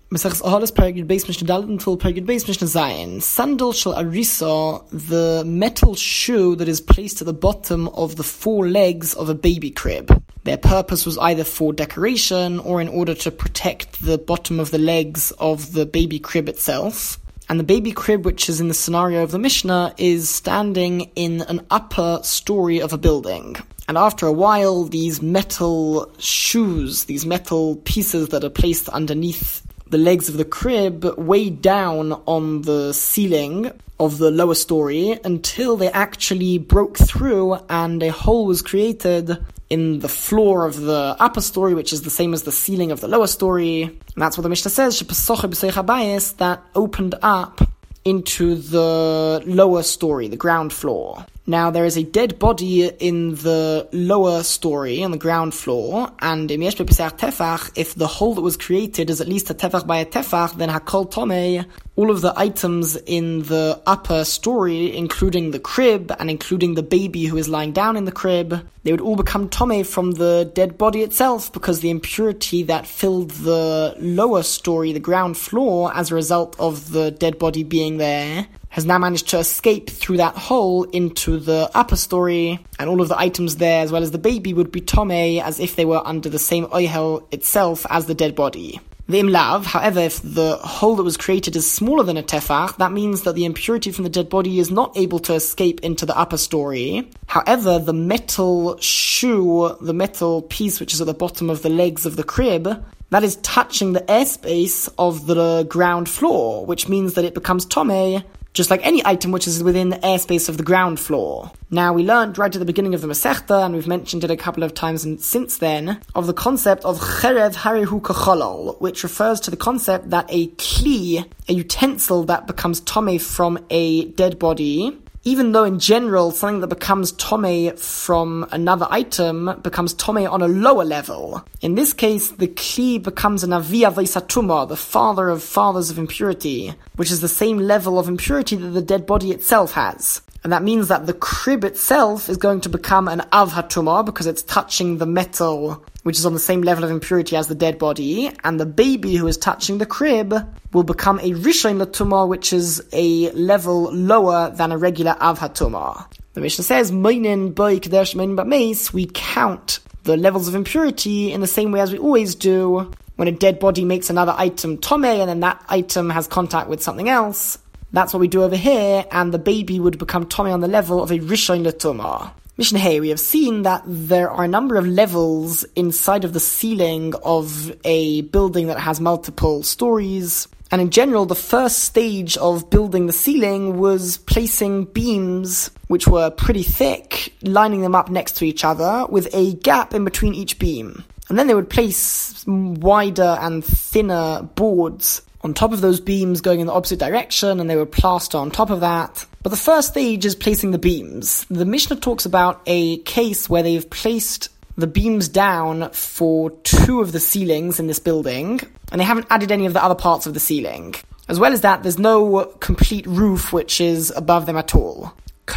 Mesachs Ahalas Paragid Beis Mishnah Dalet until Paragid Beis Mishnah Zayin. Sandal shel arisa, the metal shoe that is placed at the bottom of the four legs of a baby crib. Their purpose was either for decoration or in order to protect the bottom of the legs of the baby crib itself. And the baby crib, which is in the scenario of the Mishnah, is standing in an upper story of a building. And after a while, these metal shoes, these metal pieces that are placed underneath the legs of the crib, weigh down on the ceiling of the lower story until they actually broke through and a hole was created in the floor of the upper story, which is the same as the ceiling of the lower story. And that's what the Mishnah says, that opened up into the lower story, the ground floor. Now, there is a dead body in the lower story, on the ground floor, and if the hole that was created is at least a tefach by a tefach, then hakol tomei, all of the items in the upper story, including the crib and including the baby who is lying down in the crib, they would all become tomei from the dead body itself, because the impurity that filled the lower story, the ground floor, as a result of the dead body being there, has now managed to escape through that hole into the upper story, and all of the items there, as well as the baby, would be tomei as if they were under the same oihel itself as the dead body. The imlav, however, if the hole that was created is smaller than a tefach, that means that the impurity from the dead body is not able to escape into the upper story. However, the metal shoe, the metal piece which is at the bottom of the legs of the crib, that is touching the airspace of the ground floor, which means that it becomes tomei, just like any item which is within the airspace of the ground floor. Now, we learned right at the beginning of the Masechta, and we've mentioned it a couple of times since then, of the concept of cherev harehu kacholol, which refers to the concept that a kli, a utensil that becomes tomei from a dead body, even though in general something that becomes tomei from another item becomes tomei on a lower level. In this case, the kli becomes an avia v'isatuma, the father of fathers of impurity, which is the same level of impurity that the dead body itself has. And that means that the crib itself is going to become an av hatuma because it's touching the metal, which is on the same level of impurity as the dead body, and the baby who is touching the crib will become a rishon latuma, which is a level lower than a regular av hatuma. The Mishnah says, "Meinin by kadesh meinin b'meis." We count the levels of impurity in the same way as we always do when a dead body makes another item tomei, and then that item has contact with something else. That's what we do over here, and the baby would become tomei on the level of a rishon latuma. Mishnah Hey, we have seen that there are a number of levels inside of the ceiling of a building that has multiple stories. And in general, the first stage of building the ceiling was placing beams, which were pretty thick, lining them up next to each other with a gap in between each beam. And then they would place wider and thinner boards on top of those beams going in the opposite direction, and they would plaster on top of that. But the first stage is placing the beams. The Mishnah talks about a case where they've placed the beams down for two of the ceilings in this building, and they haven't added any of the other parts of the ceiling. As well as that, there's no complete roof which is above them at all.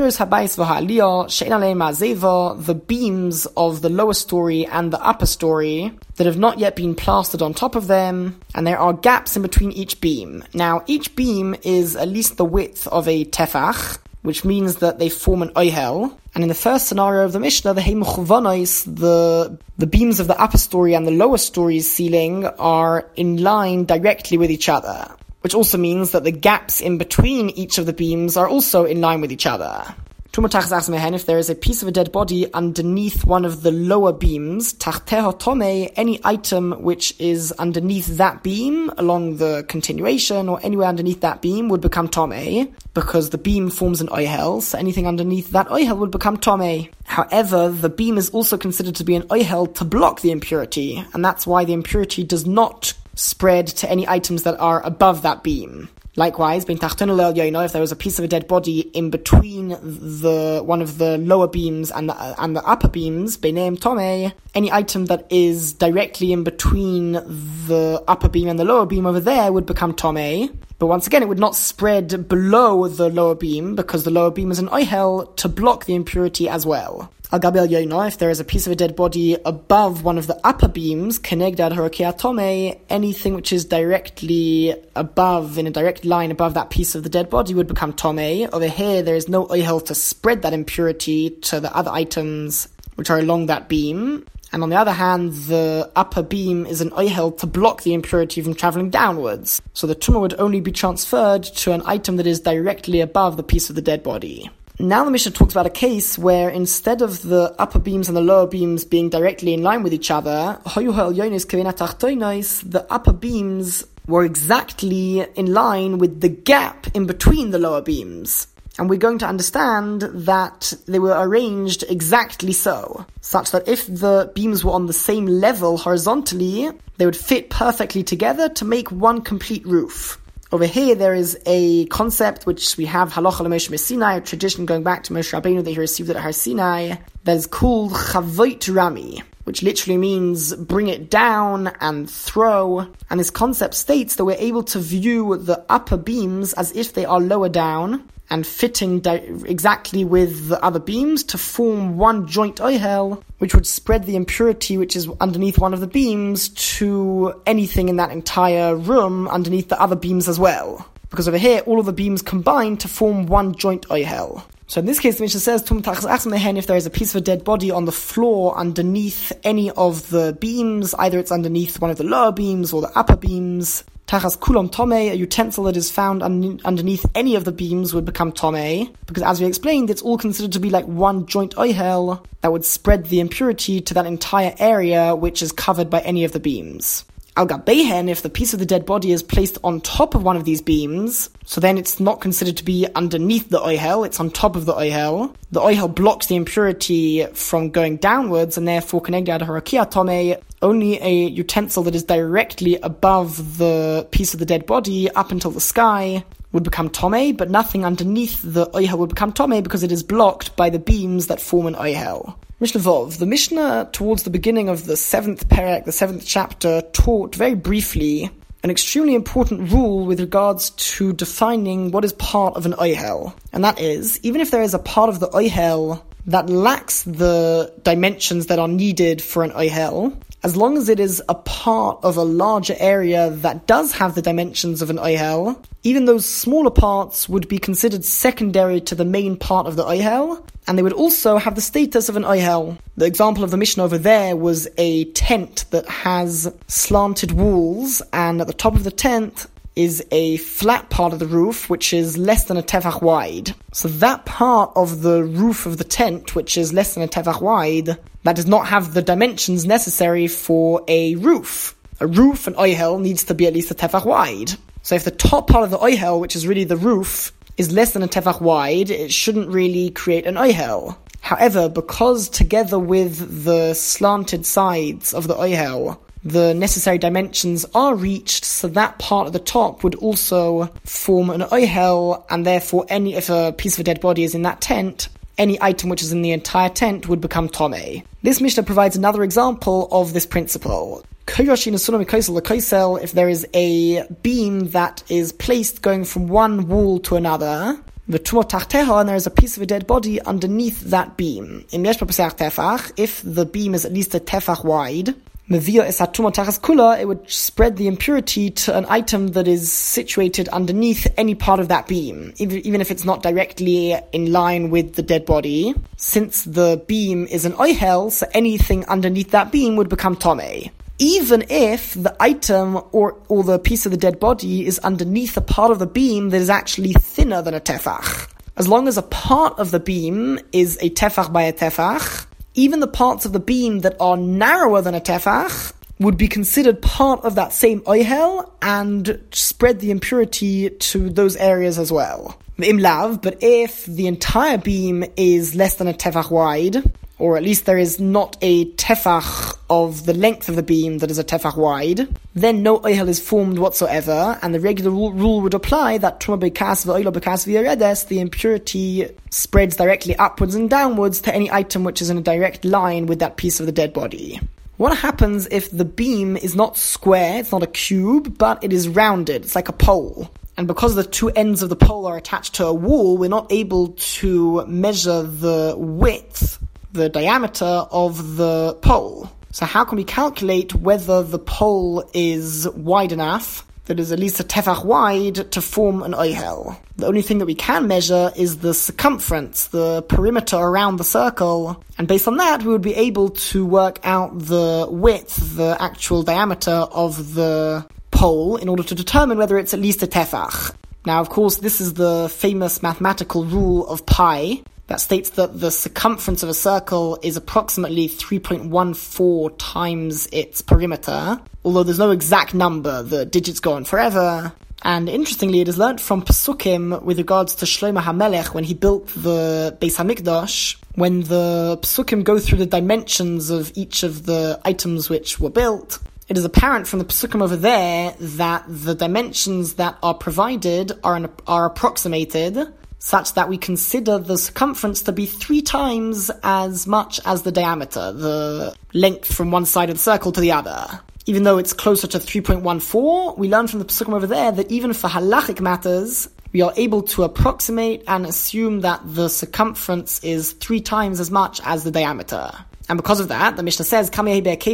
The beams of the lower story and the upper story that have not yet been plastered on top of them, and there are gaps in between each beam. Now, each beam is at least the width of a tefach, which means that they form an oihel. And in the first scenario of the Mishnah, the beams of the upper story and the lower story's ceiling are in line directly with each other, which also means that the gaps in between each of the beams are also in line with each other. If there is a piece of a dead body underneath one of the lower beams, any item which is underneath that beam, along the continuation or anywhere underneath that beam, would become tomei, because the beam forms an oihel, so anything underneath that oihel would become tomei. However, the beam is also considered to be an oihel to block the impurity, and that's why the impurity does not spread to any items that are above that beam. Likewise, if there was a piece of a dead body in between one of the lower beams and the upper beams, any item that is directly in between the upper beam and the lower beam over there would become tomei. But once again, it would not spread below the lower beam, because the lower beam is an oihel to block the impurity as well. Al Gabi al Yoina, if there is a piece of a dead body above one of the upper beams, Kenegdad Horokia Tome, anything which is directly above, in a direct line above that piece of the dead body would become Tome. Over here, there is no oihel to spread that impurity to the other items which are along that beam. And on the other hand, the upper beam is an oihel to block the impurity from traveling downwards. So the tumah would only be transferred to an item that is directly above the piece of the dead body. Now the Mishnah talks about a case where instead of the upper beams and the lower beams being directly in line with each other, the upper beams were exactly in line with the gap in between the lower beams. And we're going to understand that they were arranged exactly so, such that if the beams were on the same level horizontally, they would fit perfectly together to make one complete roof. Over here, there is a concept which we have halacha l'Moshe Sinai, a tradition going back to Moshe Rabbeinu that he received it at Har Sinai, that is called Chavoit Rami, which literally means bring it down and throw. And this concept states that we're able to view the upper beams as if they are lower down and fitting exactly with the other beams to form one joint oihel, which would spread the impurity which is underneath one of the beams to anything in that entire room underneath the other beams as well. Because over here, all of the beams combine to form one joint oihel. So in this case, the Mishnah says, if there is a piece of a dead body on the floor underneath any of the beams, either it's underneath one of the lower beams or the upper beams, Tachas kulom tome, a utensil that is found underneath any of the beams would become tome, because as we explained, it's all considered to be like one joint oihel that would spread the impurity to that entire area which is covered by any of the beams. Al Gabehen, if the piece of the dead body is placed on top of one of these beams, so then it's not considered to be underneath the oihel, it's on top of the oihel. The oihel blocks the impurity from going downwards, and therefore Kenegdad Horokia Tome, only a utensil that is directly above the piece of the dead body up until the sky would become Tome, but nothing underneath the oihel would become Tome because it is blocked by the beams that form an oihel. Mishnah Vov. The Mishnah, towards the beginning of the 7th perek, the 7th chapter, taught very briefly an extremely important rule with regards to defining what is part of an oihel. And that is, even if there is a part of the oihel that lacks the dimensions that are needed for an oihel, as long as it is a part of a larger area that does have the dimensions of an oihel, even those smaller parts would be considered secondary to the main part of the oihel, and they would also have the status of an oihel. The example of the Mishnah over there was a tent that has slanted walls, and at the top of the tent is a flat part of the roof which is less than a tefach wide. So that part of the roof of the tent, which is less than a tefach wide, that does not have the dimensions necessary for a roof. A roof, an oihel, needs to be at least a tefach wide. So if the top part of the oihel, which is really the roof, is less than a tefach wide, it shouldn't really create an oihel. However, because together with the slanted sides of the oihel, the necessary dimensions are reached, so that part of the top would also form an oihel, and therefore if a piece of a dead body is in that tent, any item which is in the entire tent would become tome. This Mishnah provides another example of this principle. If there is a beam that is placed going from one wall to another, and there is a piece of a dead body underneath that beam. If the beam is at least a tefach wide, it would spread the impurity to an item that is situated underneath any part of that beam, even if it's not directly in line with the dead body. Since the beam is an oihel, so anything underneath that beam would become tome. Even if the item or the piece of the dead body is underneath a part of the beam that is actually thinner than a tefach. As long as a part of the beam is a tefach by a tefach, even the parts of the beam that are narrower than a tefach would be considered part of that same oihel and spread the impurity to those areas as well. But if the entire beam is less than a tefach wide, or at least there is not a tefach of the length of the beam that is a tefach wide, then no oihel is formed whatsoever, and the regular rule would apply that truma bekas v'oilo bekas v'yeredes, the impurity spreads directly upwards and downwards to any item which is in a direct line with that piece of the dead body. What happens if the beam is not square, it's not a cube, but it is rounded, it's like a pole? And because the two ends of the pole are attached to a wall, we're not able to measure the width the diameter of the pole. So how can we calculate whether the pole is wide enough, that is at least a tefach wide, to form an oihel? The only thing that we can measure is the circumference, the perimeter around the circle, and based on that we would be able to work out the width, the actual diameter of the pole, in order to determine whether it's at least a tefach. Now, of course, this is the famous mathematical rule of pi, that states that the circumference of a circle is approximately 3.14 times its perimeter, although there's no exact number, the digits go on forever. And interestingly, it is learnt from Pesukim with regards to Shlomo HaMelech when he built the Beis HaMikdash. When the Pesukim go through the dimensions of each of the items which were built, it is apparent from the Pesukim over there that the dimensions that are provided are approximated, such that we consider the circumference to be 3 times as much as the diameter, the length from one side of the circle to the other. Even though it's closer to 3.14, we learn from the Pesukim over there that even for halachic matters, we are able to approximate and assume that the circumference is 3 times as much as the diameter. And because of that, the Mishnah says, how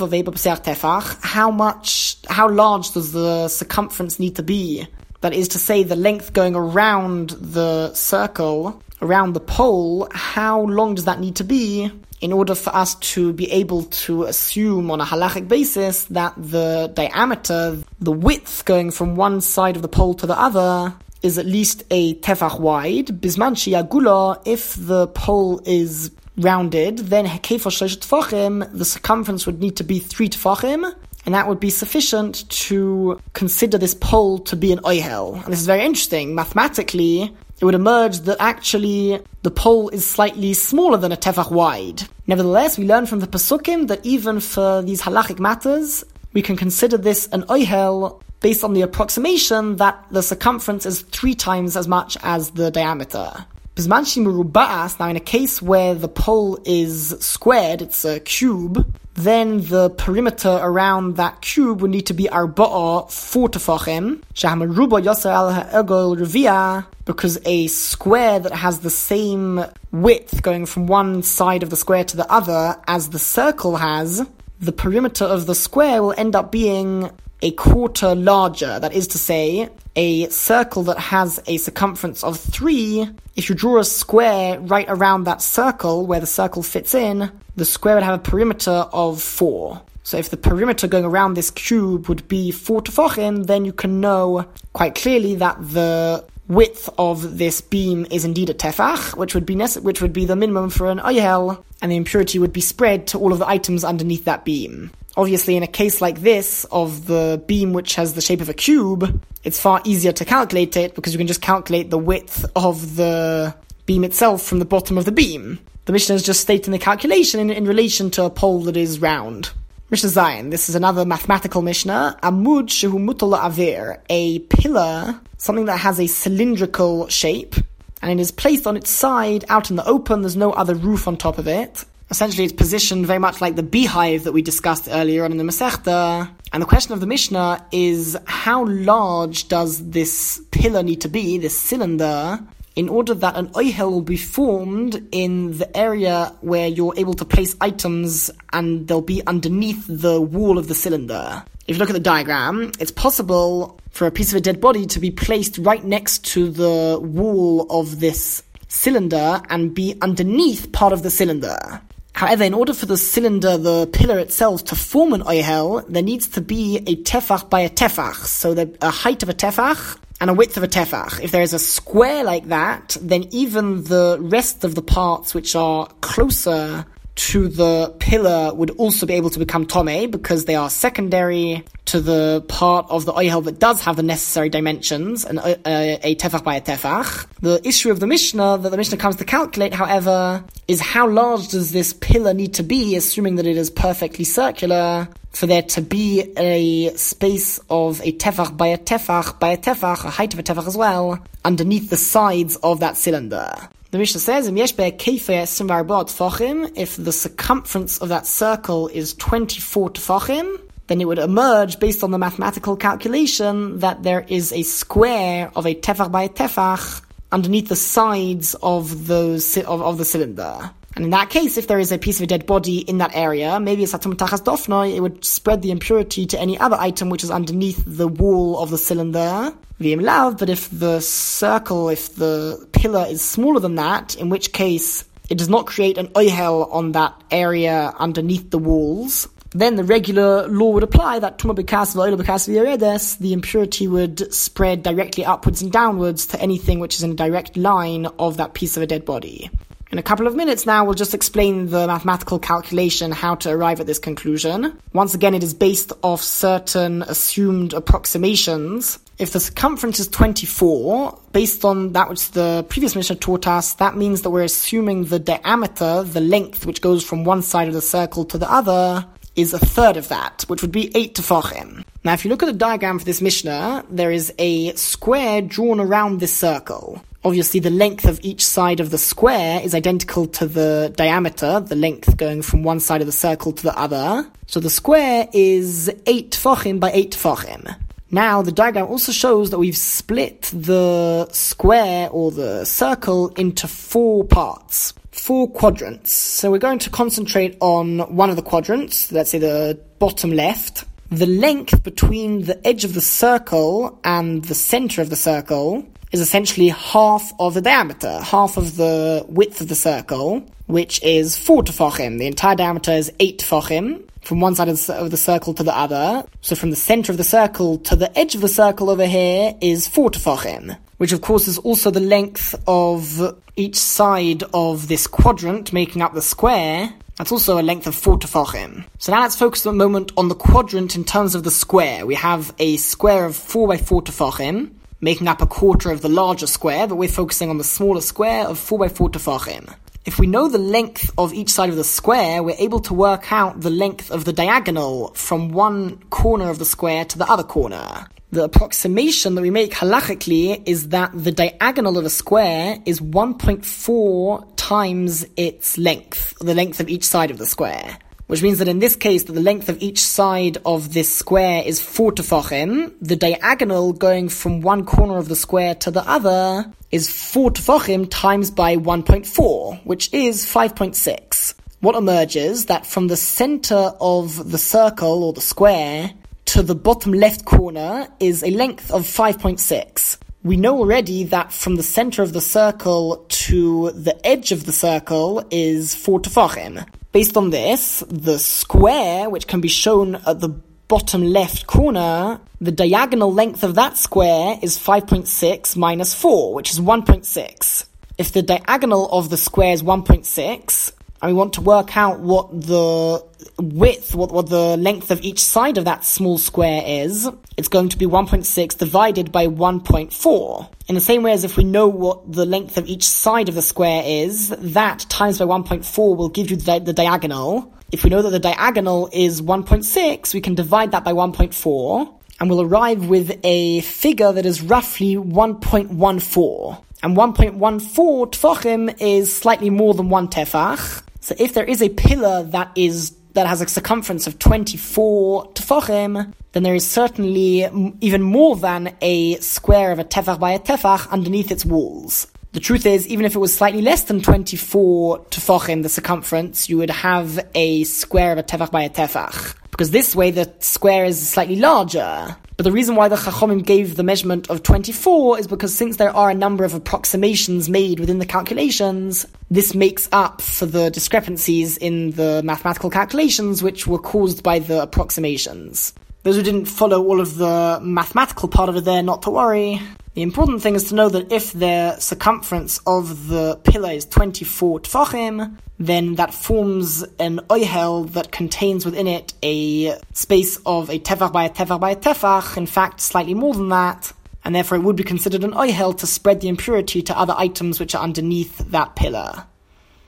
large does the circumference need to be? That is to say, the length going around the circle, around the pole, how long does that need to be in order for us to be able to assume on a halachic basis that the diameter, the width going from one side of the pole to the other, is at least a tefach wide? Bisman sheyagula, if the pole is rounded, then hekefo shlosh tefachim, the circumference would need to be 3 tefachim, and that would be sufficient to consider this pole to be an oihel. And this is very interesting. Mathematically, it would emerge that actually the pole is slightly smaller than a tefach wide. Nevertheless, we learn from the Pesukim that even for these halachic matters, we can consider this an oihel based on the approximation that the circumference is 3 times as much as the diameter. Now, in a case where the pole is squared, it's a cube, then the perimeter around that cube would need to be 4 tefachim, because a square that has the same width going from one side of the square to the other as the circle has, the perimeter of the square will end up being a quarter larger. That is to say, a circle that has a circumference of 3, if you draw a square right around that circle where the circle fits in, the square would have a perimeter of 4. So if the perimeter going around this cube would be 4 tefachim, then you can know quite clearly that the width of this beam is indeed a tefach, which would be the minimum for an oihel, and the impurity would be spread to all of the items underneath that beam. Obviously, in a case like this, of the beam which has the shape of a cube, it's far easier to calculate it, because you can just calculate the width of the beam itself from the bottom of the beam. The Mishnah is just stating the calculation in relation to a pole that is round. Mishnah Zayin, this is another mathematical Mishnah. Amud shehu mutal la'aver, a pillar, something that has a cylindrical shape, and it is placed on its side, out in the open, there's no other roof on top of it. Essentially, it's positioned very much like the beehive that we discussed earlier on in the Masechta. And the question of the Mishnah is, how large does this pillar need to be, this cylinder, in order that an oihel will be formed in the area where you're able to place items and they'll be underneath the wall of the cylinder? If you look at the diagram, it's possible for a piece of a dead body to be placed right next to the wall of this cylinder and be underneath part of the cylinder. However, in order for the cylinder, the pillar itself, to form an oihel, there needs to be a tefach by a tefach. So a height of a tefach and a width of a tefach. If there is a square like that, then even the rest of the parts which are closer to the pillar would also be able to become tomei, because they are secondary to the part of the oihel that does have the necessary dimensions, a tefach by a tefach. The issue of the Mishnah, that the Mishnah comes to calculate, however, is how large does this pillar need to be, assuming that it is perfectly circular, for there to be a space of a tefach by a tefach by a tefach, a height of a tefach as well, underneath the sides of that cylinder. The Mishnah says, if the circumference of that circle is 24 tefachim, then it would emerge, based on the mathematical calculation, that there is a square of a tefach by a tefach underneath the sides of the cylinder. And in that case, if there is a piece of a dead body in that area, maybe it's atum tachas dofnoi, it would spread the impurity to any other item which is underneath the wall of the cylinder. V'im lav, but if the circle, if the pillar is smaller than that, in which case it does not create an oihel on that area underneath the walls, then the regular law would apply that tuma bekas v'oila bekas v'yeredes, the impurity would spread directly upwards and downwards to anything which is in a direct line of that piece of a dead body. In a couple of minutes now, we'll just explain the mathematical calculation, how to arrive at this conclusion. Once again, it is based off certain assumed approximations. If the circumference is 24, based on that which the previous Mishnah taught us, that means that we're assuming the diameter, the length which goes from one side of the circle to the other, is a third of that, which would be 8 tefachim. Now, if you look at the diagram for this Mishnah, there is a square drawn around this circle. Obviously, the length of each side of the square is identical to the diameter, the length going from one side of the circle to the other. So the square is 8 tefachim by 8 tefachim. Now, the diagram also shows that we've split the square or the circle into 4 parts, 4 quadrants. So we're going to concentrate on one of the quadrants, let's say the bottom left. The length between the edge of the circle and the center of the circle is essentially half of the diameter, half of the width of the circle, which is 4 tefachim. The entire diameter is 8 tefachim, from one side of the circle to the other. So from the center of the circle to the edge of the circle over here is 4 tefachim, which of course is also the length of each side of this quadrant making up the square. That's also a length of 4 tefachim. So now let's focus for a moment on the quadrant in terms of the square. We have a square of 4 by 4 tefachim, making up a quarter of the larger square, but we're focusing on the smaller square of 4 by 4 tefachim. If we know the length of each side of the square, we're able to work out the length of the diagonal from one corner of the square to the other corner. The approximation that we make halachically is that the diagonal of a square is 1.4 times its length, the length of each side of the square. Which means that in this case, that the length of each side of this square is 4 tefachim. The diagonal going from one corner of the square to the other is 4 tefachim times by 1.4, which is 5.6. What emerges that from the center of the circle or the square to the bottom left corner is a length of 5.6. We know already that from the center of the circle to the edge of the circle is 4 tefachim. Based on this, the square, which can be shown at the bottom left corner, the diagonal length of that square is 5.6 minus 4, which is 1.6. If the diagonal of the square is 1.6, and we want to work out what the width, what the length of each side of that small square is, it's going to be 1.6 divided by 1.4. In the same way as if we know what the length of each side of the square is, that times by 1.4 will give you the diagonal. If we know that the diagonal is 1.6, we can divide that by 1.4, and we'll arrive with a figure that is roughly 1.14. And 1.14 tefachim is slightly more than 1 tefach. So if there is a pillar that has a circumference of 24 tefachim, then there is certainly even more than a square of a tefach by a tefach underneath its walls. The truth is, even if it was slightly less than 24 tefachim, the circumference, you would have a square of a tefach by a tefach. Because this way the square is slightly larger. But the reason why the Chachomim gave the measurement of 24 is because since there are a number of approximations made within the calculations, this makes up for the discrepancies in the mathematical calculations which were caused by the approximations. Those who didn't follow all of the mathematical part of it there, not to worry. The important thing is to know that if the circumference of the pillar is 24 tefachim, then that forms an oihel that contains within it a space of a tefach by a tefach by a tefach, in fact slightly more than that, and therefore it would be considered an oihel to spread the impurity to other items which are underneath that pillar.